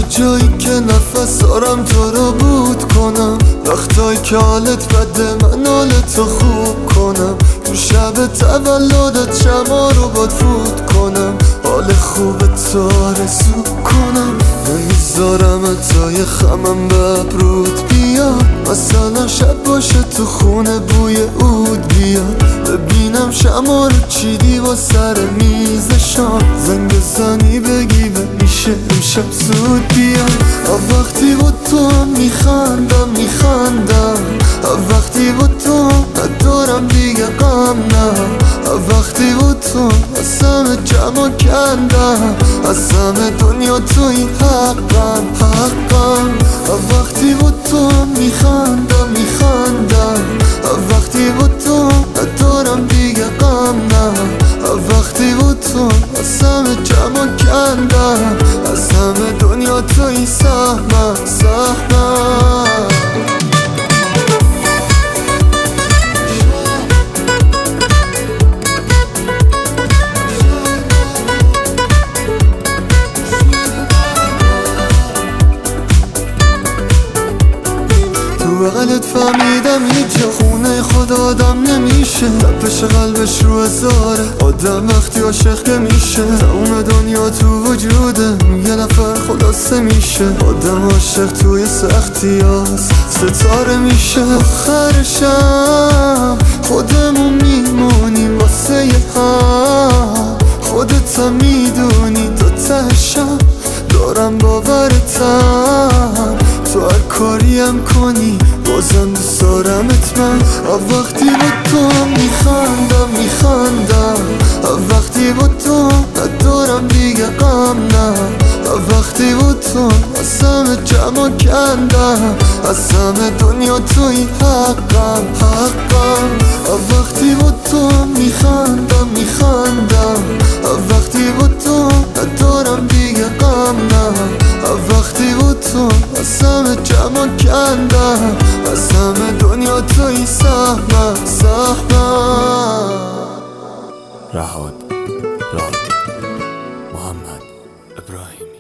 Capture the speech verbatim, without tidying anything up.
جایی که نفس دارم تو رو بود کنم، وقتایی که حالت بده من حالتو خوب کنم. تو شب تولدت شما رو باد فوت کنم، حال خوب تو آرزو کنم. نمیذارم تای خمم به ابرود بیاد، مثلا شب باشه تو خونه بوی عود بیاد. ببینم شما رو چیدی با سر میز شام، زنگ بزنی بگی میشه امشب زود بیاد. وقتی با تو میخندم میخندم، وقتی با تو ندارم دیگه غم نه. وقتی با تو از همه جمع کندم، از همه دنیا توی حقم حقم. وقتی با تو میخندم میخندم، وقتی با تو ندارم دیگه غم نه. وقتی با تو از همه جمع کندم، از همه دنیا توی سهمم سهمم. بغلت فهمیدم هیچ خونه خود آدم نمیشه، تپش قلبش رو هزاره آدم وقتی عاشق که میشه. تموم دنیا تو وجوده یه نفر خلاصه میشه، آدم عاشق توی سختی هست ستاره میشه. آخرشم خودمون میمونیم واسه هم، خودت هم میدونی تا تهشم دارم باورتم. تو هر کاریم کنی بازم دوست دارمت من. وقتی با تو میخندم میخندم، وقتی با تو ندارم دیگه غم نه. وقتی با تو از همه جمع کندم، از همه دنیا توی حقم حقم. وقتی با تو میخندم میخندم، وقتی با تو ندارم دیگه غم نه. وقتی با تو از همه جمع کندم، از همه دنیا توی سهمم سهمم. رهاد راد محمد ابراهیمی.